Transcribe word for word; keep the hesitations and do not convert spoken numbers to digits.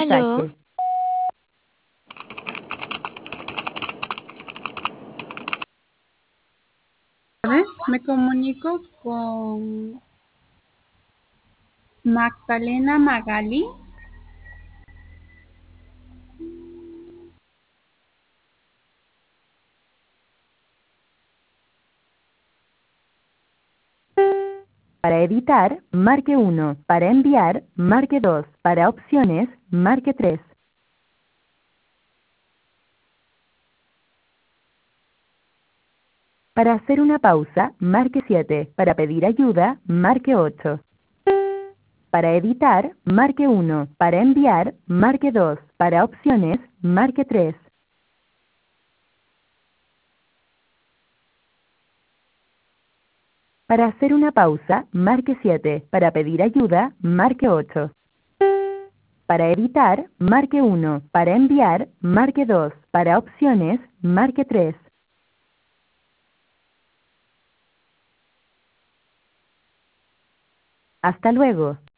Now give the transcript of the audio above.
Aló, mensaje. Tardes, me comunico con Magdalena Magali. Para editar, marque uno. Para enviar, marque dos. Para opciones, marque tres. Para hacer una pausa, marque siete. Para pedir ayuda, marque ocho. Para editar, marque uno. Para enviar, marque dos. Para opciones, marque tres. Para hacer una pausa, marque siete. Para pedir ayuda, marque ocho. Para editar, marque uno. Para enviar, marque dos. Para opciones, marque tres. Hasta luego.